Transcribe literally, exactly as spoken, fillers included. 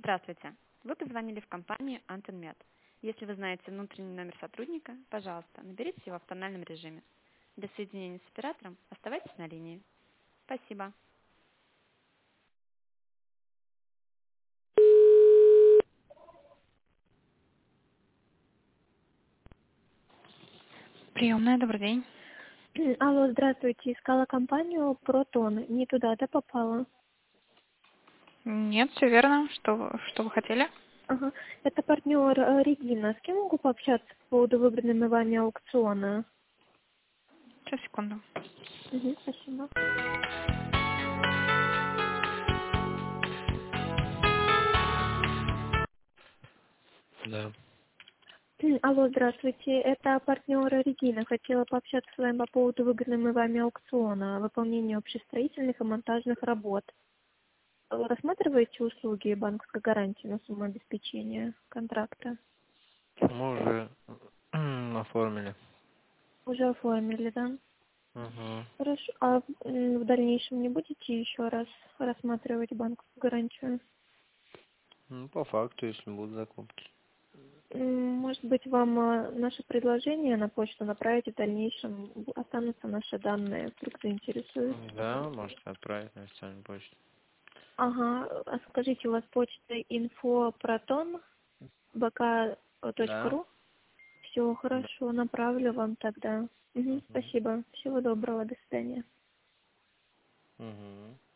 Здравствуйте. Вы позвонили в компанию Антенмед. Если вы знаете внутренний номер сотрудника, пожалуйста, наберите его в тональном режиме. Для соединения с оператором оставайтесь на линии. Спасибо. Приемная, добрый день. Алло, здравствуйте. Искала компанию Протон. Не туда, да, попала? Нет, все верно. Что, вы- что вы хотели? Ага. Это партнер э, Регина. С кем могу пообщаться по поводу выбранного вами аукциона? Сейчас, секунду. Угу, спасибо. Да. М, Алло, здравствуйте. Это партнер Регина. Хотела пообщаться с вами по поводу выбранного вами аукциона, выполнения общестроительных и монтажных работ. Вы рассматриваете услуги банковской гарантии на сумму обеспечения контракта? Мы уже оформили. Уже оформили, да? Угу. Хорошо. А м, в дальнейшем не будете еще раз рассматривать банковскую гарантию? Ну, по факту, если будут закупки. М, Может быть, вам э, наше предложение на почту направить, и в дальнейшем останутся наши данные, вдруг заинтересует. Да, можете отправить на официальную почту. Ага, а скажите, у вас почта инфопротон Да. точка ру? Все, Да. хорошо, направлю вам тогда. Мгм, Угу. спасибо. Всего доброго, до свидания. Угу.